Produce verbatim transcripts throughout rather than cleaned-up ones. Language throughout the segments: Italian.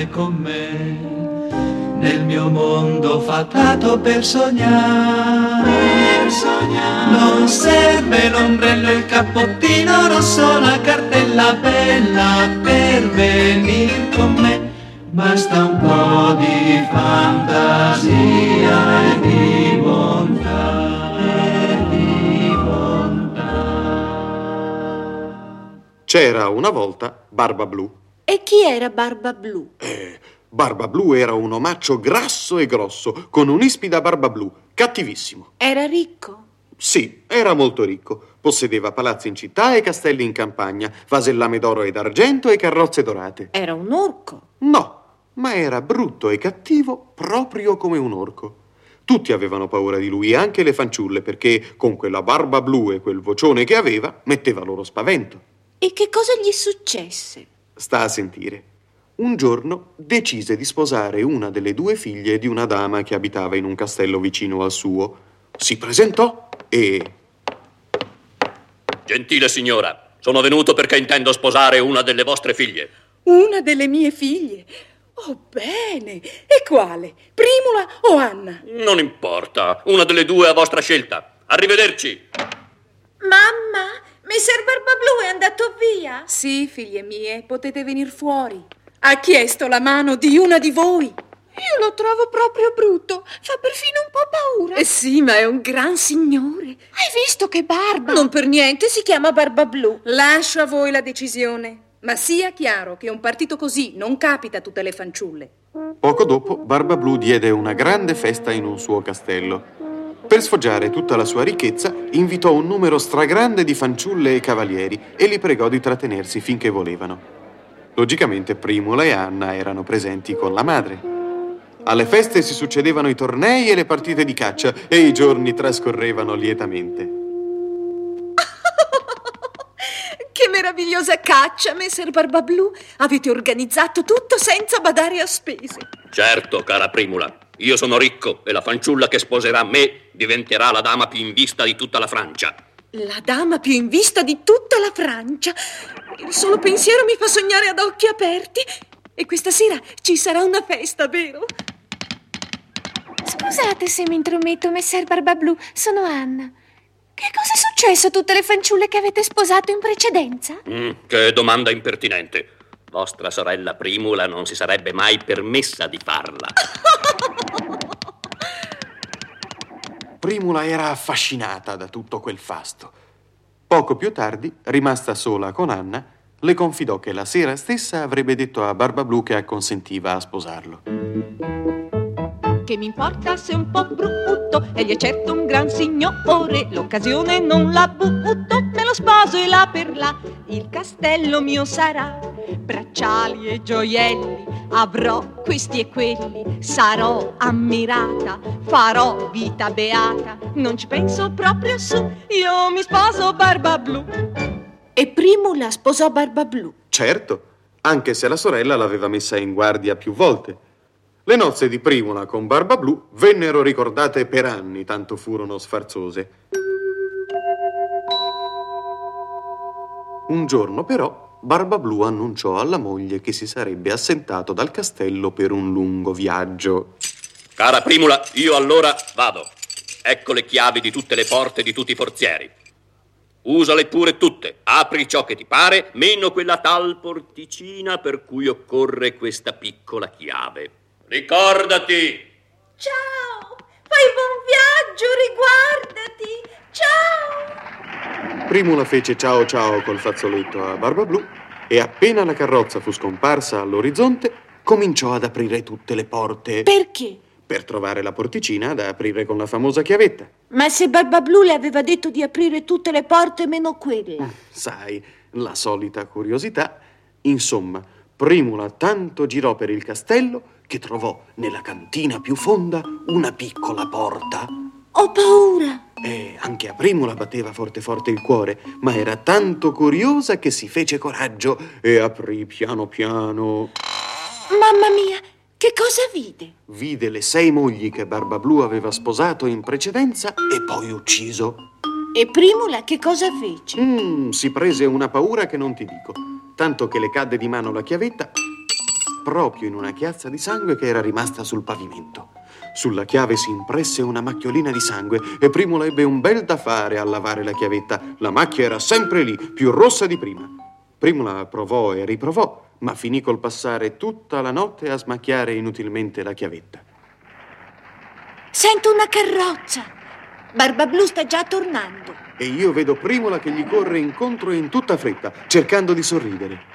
viene con me nel mio mondo fatato per sognare, per sognare. Non serve l'ombrello e il cappottino rosso, la cartella bella per venir con me. Basta un po' di fantasia e di bontà, e di bontà. C'era una volta Barbablù. E chi era Barbablù? Eh, Barbablù era un omaccio grasso e grosso, con un'ispida barba blu, cattivissimo. Era ricco? Sì, era molto ricco. Possedeva palazzi in città e castelli in campagna, vasellame d'oro e d'argento e carrozze dorate. Era un orco? No, ma era brutto e cattivo proprio come un orco. Tutti avevano paura di lui, anche le fanciulle, perché con quella barba blu e quel vocione che aveva, metteva loro spavento. E che cosa gli successe? Sta a sentire. Un giorno decise di sposare una delle due figlie di una dama che abitava in un castello vicino al suo. Si presentò e... Gentile signora, sono venuto perché intendo sposare una delle vostre figlie. Una delle mie figlie? Oh, bene. E quale? Primula o Anna? Non importa, una delle due a vostra scelta. Arrivederci. Mamma, messer Barbablù è andato via? Sì, figlie mie, potete venir fuori. Ha chiesto la mano di una di voi. Io lo trovo proprio brutto, fa perfino un po' paura. Eh sì, ma è un gran signore. Hai visto che barba? Non per niente si chiama Barbablù. Lascio a voi la decisione. Ma sia chiaro che un partito così non capita a tutte le fanciulle. Poco dopo, Barbablù diede una grande festa in un suo castello. Per sfoggiare tutta la sua ricchezza, invitò un numero stragrande di fanciulle e cavalieri e li pregò di trattenersi finché volevano. Logicamente Primula e Anna erano presenti con la madre. Alle feste si succedevano i tornei e le partite di caccia e i giorni trascorrevano lietamente. Che meravigliosa caccia, messer Barbablù! Avete organizzato tutto senza badare a spese. Certo, cara Primula. Io sono ricco e la fanciulla che sposerà me diventerà la dama più in vista di tutta la Francia. La dama più in vista di tutta la Francia? Il solo pensiero mi fa sognare ad occhi aperti. E questa sera ci sarà una festa, vero? Scusate se mi intrometto, messer Barbablù, sono Anna. Che cosa è successo a tutte le fanciulle che avete sposato in precedenza? Mm, che domanda impertinente. Vostra sorella Primula non si sarebbe mai permessa di farla. Primula era affascinata da tutto quel fasto. Poco più tardi, rimasta sola con Anna, le confidò che la sera stessa avrebbe detto a Barbablù che acconsentiva a sposarlo. Che mi importa se un po' brutto, egli è certo un gran signore, l'occasione non la butto, me lo sposo e là per là, il castello mio sarà, bracciali e gioielli, avrò questi e quelli, sarò ammirata, farò vita beata, non ci penso proprio su, io mi sposo Barbablù. E Primula sposò Barbablù? Certo, anche se la sorella l'aveva messa in guardia più volte. Le nozze di Primula con Barbablù vennero ricordate per anni, tanto furono sfarzose. Un giorno però Barbablù annunciò alla moglie che si sarebbe assentato dal castello per un lungo viaggio. Cara Primula, io allora vado. Ecco le chiavi di tutte le porte di tutti i forzieri. Usale pure tutte, apri ciò che ti pare, meno quella tal porticina per cui occorre questa piccola chiave. Ricordati! Ciao! Fai buon viaggio, riguardati! Ciao! Primula fece ciao ciao col fazzoletto a Barbablù e appena la carrozza fu scomparsa all'orizzonte, cominciò ad aprire tutte le porte. Perché? Per trovare la porticina da aprire con la famosa chiavetta. Ma se Barbablù le aveva detto di aprire tutte le porte meno quella. Sai, la solita curiosità. Insomma, Primula tanto girò per il castello che trovò nella cantina più fonda una piccola porta. Ho paura! E anche a Primula batteva forte forte il cuore, ma era tanto curiosa che si fece coraggio e aprì piano piano. Mamma mia, che cosa vide? Vide le sei mogli che Barbablù aveva sposato in precedenza e poi ucciso. E Primula che cosa fece? Mm, si prese una paura che non ti dico, tanto che le cadde di mano la chiavetta, proprio in una chiazza di sangue che era rimasta sul pavimento. Sulla chiave si impresse una macchiolina di sangue e Primula ebbe un bel da fare a lavare la chiavetta. La macchia era sempre lì, più rossa di prima. Primula provò e riprovò, ma finì col passare tutta la notte a smacchiare inutilmente la chiavetta. Sento una carrozza. Barbablù sta già tornando. E io vedo Primula che gli corre incontro in tutta fretta, cercando di sorridere.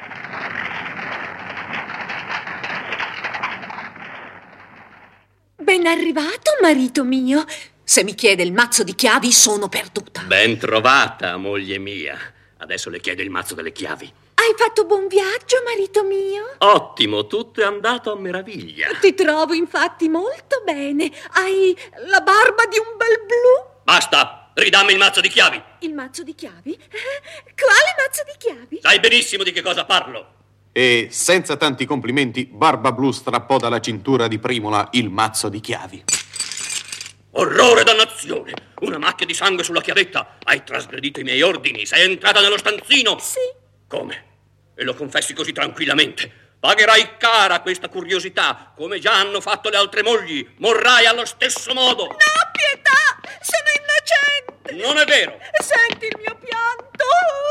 Ben arrivato, marito mio. Se mi chiede il mazzo di chiavi, sono perduta. Ben trovata, moglie mia. Adesso le chiedo il mazzo delle chiavi. Hai fatto buon viaggio, marito mio? Ottimo, tutto è andato a meraviglia. Ti trovo infatti molto bene. Hai la barba di un bel blu. Basta, ridammi il mazzo di chiavi. Il mazzo di chiavi? Quale mazzo di chiavi? Sai benissimo di che cosa parlo. E, senza tanti complimenti, Barbablù strappò dalla cintura di Primula il mazzo di chiavi. Orrore e dannazione! Una macchia di sangue sulla chiavetta! Hai trasgredito i miei ordini! Sei entrata nello stanzino! Sì. Come? E lo confessi così tranquillamente? Pagherai cara questa curiosità, come già hanno fatto le altre mogli! Morrai allo stesso modo! No, pietà! Sono innocente! Non è vero! Senti il mio pianto!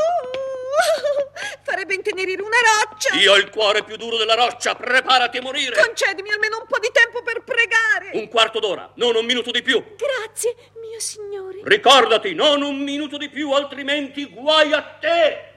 Farebbe intenerire una roccia! Io ho il cuore più duro della roccia! Preparati a morire! Concedimi almeno un po' di tempo per pregare! Un quarto d'ora, non un minuto di più! Grazie, mio signore! Ricordati, non un minuto di più, altrimenti guai a te!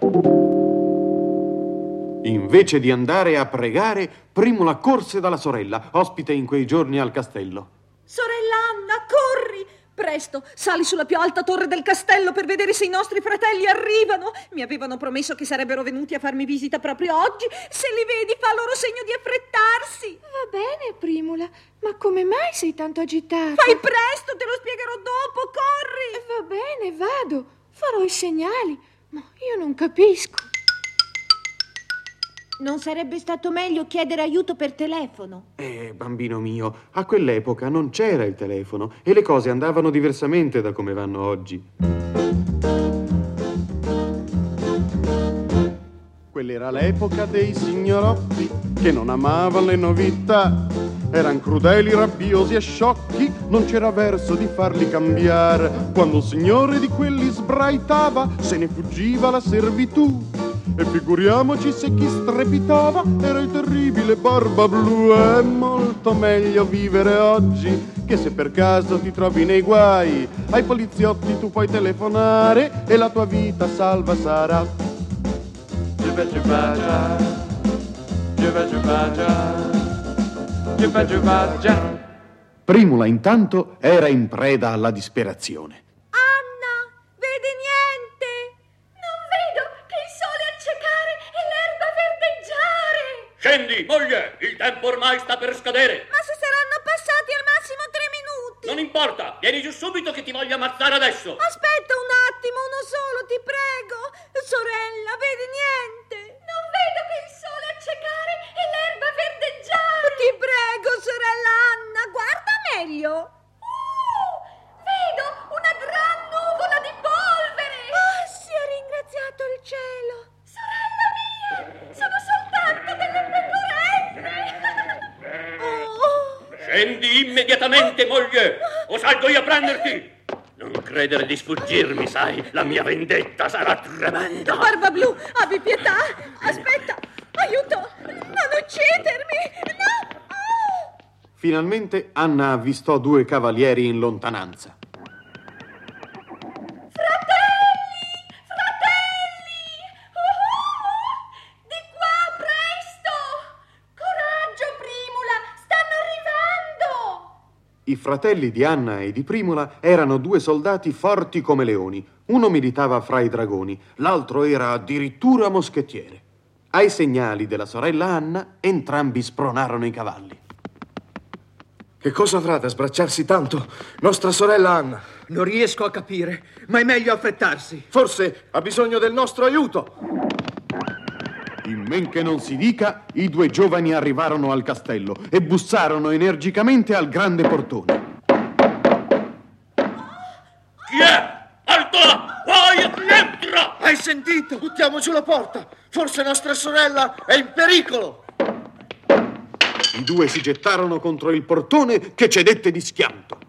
Invece di andare a pregare, Primula corse dalla sorella, ospite in quei giorni al castello. Sorella Anna, corri! Presto, sali sulla più alta torre del castello per vedere se i nostri fratelli arrivano. Mi avevano promesso che sarebbero venuti a farmi visita proprio oggi. Se li vedi, fa loro segno di affrettarsi. Va bene, Primula, ma come mai sei tanto agitata? Fai presto, te lo spiegherò dopo, corri! Va bene, vado. Farò i segnali, ma io non capisco. Non sarebbe stato meglio chiedere aiuto per telefono? Eh, bambino mio, a quell'epoca non c'era il telefono e le cose andavano diversamente da come vanno oggi. Quell'era l'epoca dei signorotti che non amavano le novità. Eran crudeli, rabbiosi e sciocchi, non c'era verso di farli cambiare. Quando il signore di quelli sbraitava, se ne fuggiva la servitù. E figuriamoci se chi strepitava era il terribile Barbablù. È molto meglio vivere oggi, che se per caso ti trovi nei guai, ai poliziotti tu puoi telefonare e la tua vita salva sarà. Giuva giuva già, giuva giuva già, giuva giuva già. Primula intanto era in preda alla disperazione. Scendi, moglie! Il tempo ormai sta per scadere! Ma se saranno passati al massimo tre minuti! Non importa! Vieni giù subito che ti voglio ammazzare adesso! Aspetta un attimo, uno solo, ti prego! Sorella, vedi niente? Non vedo che il sole accecare e l'erba verdeggiare! Ti prego, sorella Anna, guarda meglio! Uh, vedo una gran nuvola di polvere! Oh, sia ringraziato il cielo! Sorella mia, sono soltanto delle pecorelle! Oh. Scendi immediatamente, moglie, o salgo io a prenderti! Non credere di sfuggirmi, sai, la mia vendetta sarà tremenda! Barbablù, abbi pietà! Aspetta, aiuto! Non uccidermi! No! Oh. Finalmente Anna avvistò due cavalieri in lontananza. I fratelli di Anna e di Primula erano due soldati forti come leoni. Uno militava fra i dragoni, l'altro era addirittura moschettiere. Ai segnali della sorella Anna, entrambi spronarono i cavalli. Che cosa avrà da sbracciarsi tanto nostra sorella Anna? Non riesco a capire, ma è meglio affrettarsi. Forse ha bisogno del nostro aiuto. In men che non si dica, i due giovani arrivarono al castello e bussarono energicamente al grande portone. Chi è? Alto là! Poi entra! Hai sentito? Buttiamo giù la porta. Forse nostra sorella è in pericolo. I due si gettarono contro il portone che cedette di schianto.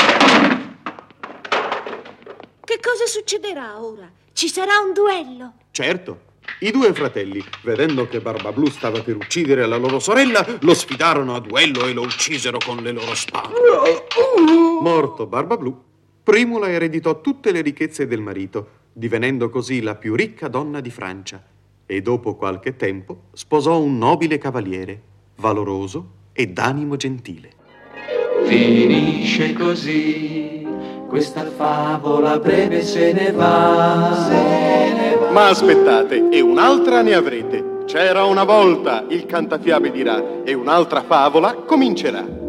Che cosa succederà ora? Ci sarà un duello? Certo. I due fratelli, vedendo che Barbablù stava per uccidere la loro sorella, lo sfidarono a duello e lo uccisero con le loro spade. Morto Barbablù, Primula ereditò tutte le ricchezze del marito, divenendo così la più ricca donna di Francia, e dopo qualche tempo sposò un nobile cavaliere, valoroso e d'animo gentile. Finisce così, questa favola breve se ne va. Se ne va. Ma aspettate, e un'altra ne avrete. C'era una volta, il cantafiabe dirà, e un'altra favola comincerà.